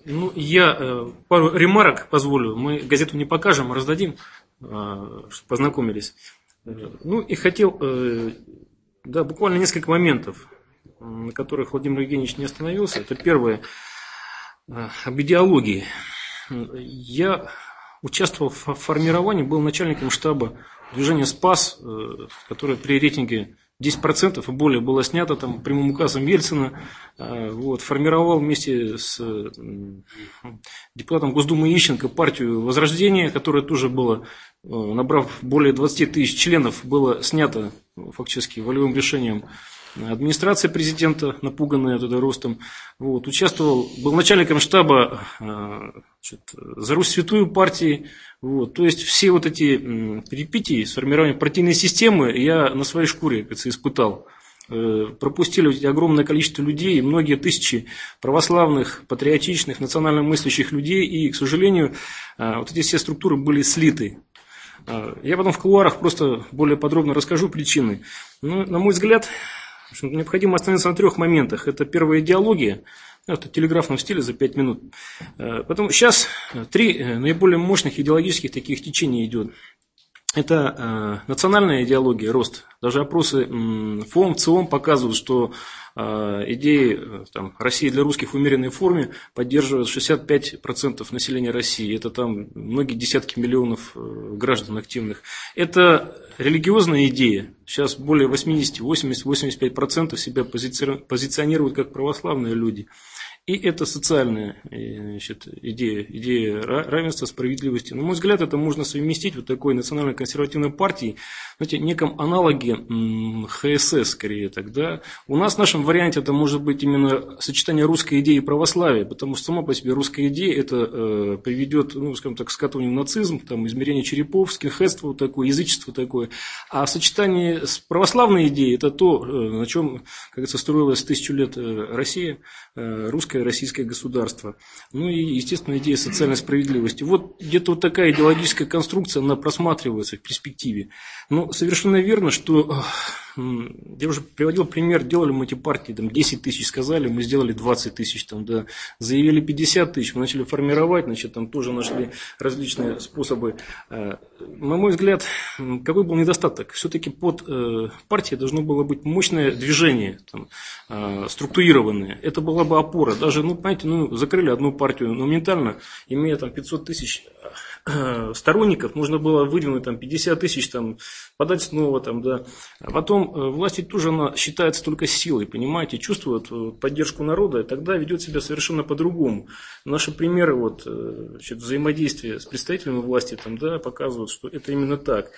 Ну, я пару ремарок позволю. Мы газету не покажем, а раздадим, чтобы познакомились. Ну, и хотел, да, буквально несколько моментов, на которых Владимир Евгеньевич не остановился. Это первое, об идеологии. Я участвовал в формировании, был начальником штаба движения «Спас», которое при рейтинге 10% и более было снято там прямым указом Ельцина. Вот, формировал вместе с депутатом Госдумы Ищенко партию «Возрождение», которая тоже была, набрав более 20 тысяч членов, было снято фактически волевым решением администрации президента, напуганная туда ростом. Вот, участвовал, был начальником штаба «За Русь святую» партии. Вот, то есть все вот эти перипетии с формированием партийной системы я на своей шкуре, кажется, испытал. Пропустили огромное количество людей, многие тысячи православных, патриотичных, национально мыслящих людей, и, к сожалению, вот эти все структуры были слиты. Я потом в кулуарах просто более подробно расскажу причины. Но, на мой взгляд, необходимо остановиться на 3 моментах. Это первая идеология, это в телеграфном стиле за 5 минут. Потом сейчас 3 наиболее мощных идеологических таких течения идет. Это национальная идеология, рост. Даже опросы ФОМ, ЦИОМ показывают, что идеи там, России для русских в умеренной форме поддерживают 65% населения России. Это там многие десятки миллионов граждан активных. Это религиозная идея. Сейчас более 80, 80, 85% себя позиционируют как православные люди. И это социальная, значит, идея равенства, справедливости. На мой взгляд, это можно совместить вот такой национально-консервативной партией, знаете, неком аналоге ХСС, скорее тогда. У нас в нашем варианте это может быть именно сочетание русской идеи и православия, потому что сама по себе русская идея это приведет, ну, скажем так, к скатыванию в нацизм, там, измерение черепов, скинхедство вот такое, язычество такое. А сочетание с православной идеей это то, на чем, как говорится, строилась 1000 лет Россия, русское российское государство. Ну и, естественно, идея социальной справедливости. Вот где-то вот такая идеологическая конструкция, она просматривается в перспективе. Но совершенно верно, что я уже приводил пример, делали мы эти партии, там 10 тысяч сказали, мы сделали 20 тысяч, там, да, заявили 50 тысяч, мы начали формировать, значит, там тоже нашли различные способы. На мой взгляд, какой был недостаток? Все-таки под партией должно было быть мощное движение, там, структурированное. Это была бы опора. Даже, ну, понимаете, ну, закрыли одну партию, но моментально, имея там 500 тысяч сторонников, можно было выдвинуть там 50 тысяч, там, подать снова, там, да. А потом власть ведь тоже она считается только силой, понимаете, чувствует поддержку народа, и тогда ведет себя совершенно по-другому. Наши примеры вот, значит, взаимодействия с представителями власти там, да, показывают, что это именно так.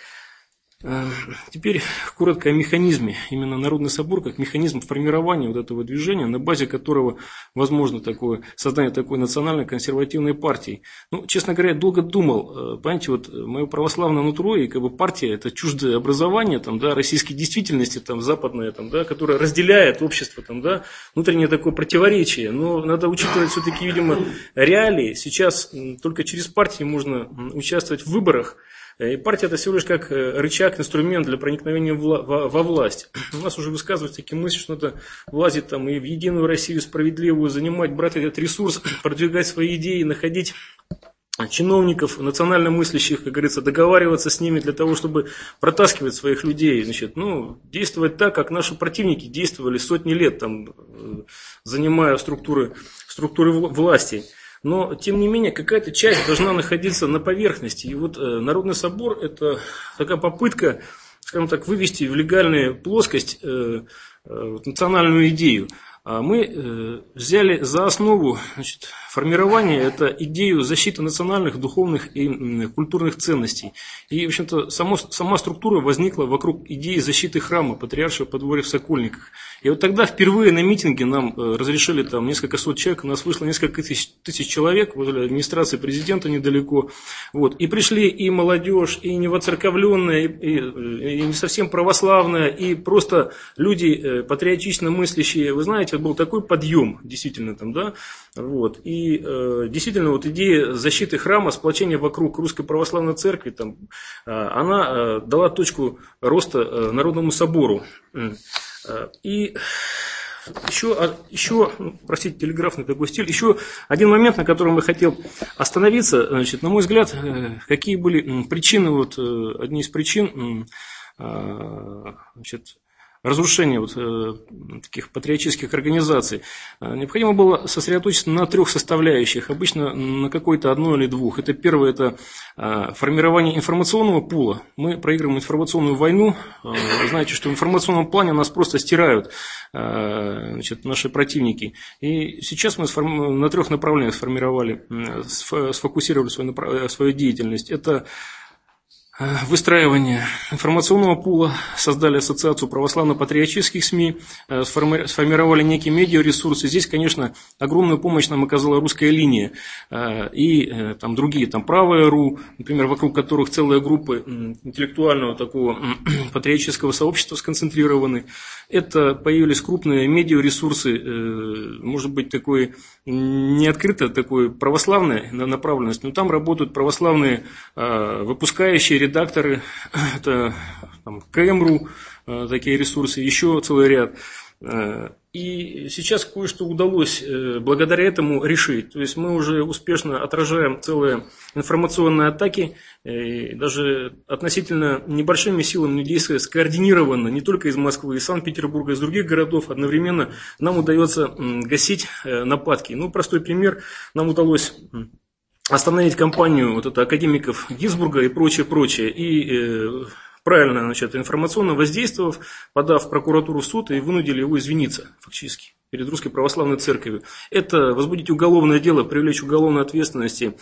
Теперь коротко о механизме. Именно Народный собор как механизм формирования вот этого движения, на базе которого возможно такое, создание такой национальной консервативной партии. Ну, честно говоря, я долго думал, понимаете, вот мое православное нутро и как бы партия это чуждое образование там, да, российской действительности, там, западное, там, да, которое разделяет общество, там, да, внутреннее такое противоречие. Но надо учитывать все-таки, видимо, реалии. Сейчас только через партии можно участвовать в выборах. И партия это всего лишь как рычаг, инструмент для проникновения во власть. У нас уже высказываются такие мысли, что надо влазить там и в единую Россию справедливую, занимать, брать этот ресурс, продвигать свои идеи, находить чиновников, национально мыслящих, как говорится, договариваться с ними для того, чтобы протаскивать своих людей, значит, ну, действовать так, как наши противники действовали сотни лет, там, занимая структуры власти. Но, тем не менее, какая-то часть должна находиться на поверхности. И вот Народный собор – это такая попытка, скажем так, вывести в легальную плоскость национальную идею. Мы взяли за основу, значит, формирования это идею защиты национальных, духовных и культурных ценностей. И, в общем-то, сама структура возникла вокруг идеи защиты храма Патриаршего подворья в Сокольниках. И вот тогда впервые на митинге нам разрешили там несколько сот человек, у нас вышло несколько тысяч человек возле администрации президента недалеко. Вот. И пришли и молодежь, и невоцерковленная, и не совсем православная, и просто люди патриотично мыслящие. Вы знаете, был такой подъем, действительно, там, да, вот, и действительно, вот идея защиты храма, сплочения вокруг Русской Православной Церкви, там, она дала точку роста Народному собору. И Еще, простите, телеграфный такой стиль, еще один момент, на котором я хотел остановиться, значит, на мой взгляд, какие были причины, вот, одни из причин, значит, разрушения вот таких патриотических организаций. Необходимо было сосредоточиться на 3 составляющих, обычно на какой-то одной или 2. Это первое, это формирование информационного пула. Мы проигрываем информационную войну. Вы знаете, что в информационном плане нас просто стирают, значит, наши противники. И сейчас мы на 3 направлениях сфокусировали свою деятельность. Это выстраивание информационного пула, создали ассоциацию православно-патриотических СМИ, сформировали некие медиаресурсы. Здесь, конечно, огромную помощь нам оказала «Русская линия» и там другие, там «Правая.ру», например, вокруг которых целые группы интеллектуального такого патриотического сообщества сконцентрированы. Это появились крупные медиаресурсы, может быть, такой не открыто такой православной направленность, но там работают православные выпускающие редакторы, это там, КМ.ру, такие ресурсы, еще целый ряд. И сейчас кое-что удалось благодаря этому решить. То есть мы уже успешно отражаем целые информационные атаки, и даже относительно небольшими силами действия скоординированно не только из Москвы, из Санкт-Петербурга, из других городов. Одновременно нам удается гасить нападки. Ну, простой пример. Нам удалось остановить кампанию вот это, академиков Гинзбурга и прочее. И правильно, значит, информационно воздействовав, подав в прокуратуру в суд и вынудили его извиниться фактически перед Русской Православной Церковью. Это возбудить уголовное дело, привлечь к уголовной ответственности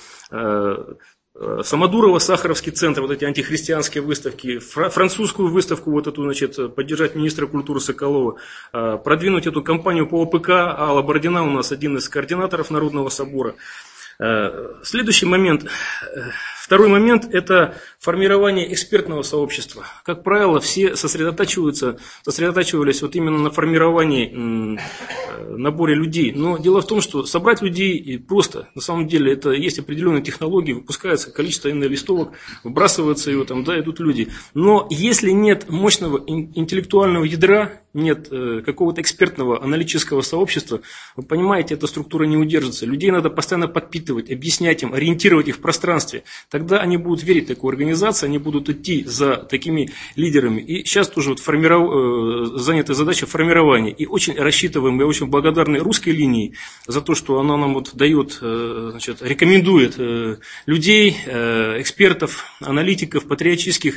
Самодурова, Сахаровский центр, вот эти антихристианские выставки, французскую выставку, вот эту, значит, поддержать министра культуры Соколова, продвинуть эту кампанию по ОПК. Алла Бородина у нас один из координаторов Народного собора. Следующий момент, второй момент – это формирование экспертного сообщества. Как правило, все сосредотачивались вот именно на формировании, наборе людей. Но дело в том, что собрать людей просто, на самом деле, это есть определенные технологии, выпускается количество листовок, выбрасываются его, там, да, идут люди. Но если нет мощного интеллектуального ядра, нет какого-то экспертного аналитического сообщества, вы понимаете, эта структура не удержится. Людей надо постоянно подпитывать, объяснять им, ориентировать их в пространстве. Тогда они будут верить в такую организацию, они будут идти за такими лидерами. И сейчас тоже вот занята задача формирования. И очень рассчитываем, я очень благодарны «Русской линии» за то, что она нам вот дает, значит, рекомендует людей, экспертов, аналитиков, патриотических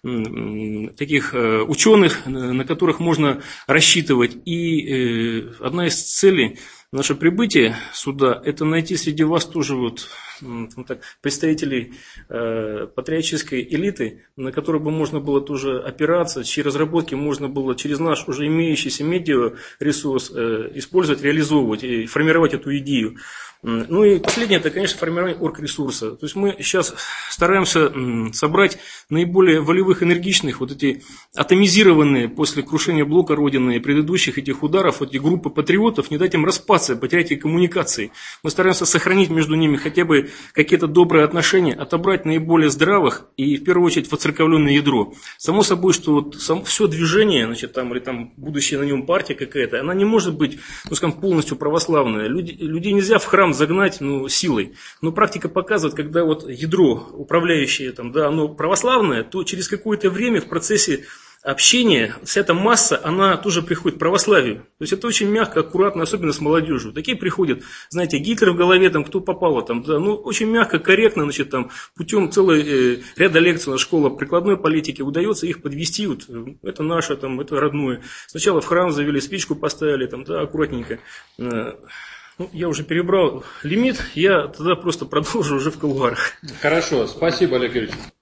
таких ученых, на которых можно рассчитывать. И одна из целей наше прибытие сюда – это найти среди вас тоже вот, представителей патриотической элиты, на которых бы можно было тоже опираться, чьи разработки можно было через наш уже имеющийся медиаресурс использовать, реализовывать и формировать эту идею. Ну и последнее, это, конечно, формирование оргресурса. То есть мы сейчас стараемся собрать наиболее волевых, энергичных, вот эти атомизированные после крушения блока Родины и предыдущих этих ударов, эти группы патриотов, не дать им распаться, потерять их коммуникации. Мы стараемся сохранить между ними хотя бы какие-то добрые отношения, отобрать наиболее здравых и, в первую очередь, воцерковленное ядро. Само собой, что вот все движение, значит, там, или там будущая на нем партия какая-то, она не может быть, ну, скажем, полностью православная. Людей нельзя в храм загнать, ну, силой. Но практика показывает, когда вот ядро управляющее, там, да, оно православное, то через какое-то время в процессе общения вся эта масса, она тоже приходит к православию. То есть это очень мягко, аккуратно, особенно с молодежью. Такие приходят, знаете, Гитлер в голове, там, кто попало, там, да, ну, очень мягко, корректно, значит, там, путем целой ряда лекций на школа прикладной политики удается их подвести, вот, это наше, там, это родное. Сначала в храм завели, спичку поставили, там, да, аккуратненько. Ну, я уже перебрал лимит, я тогда просто продолжу уже в кулуарах. Хорошо, спасибо, Олег Юрьевич.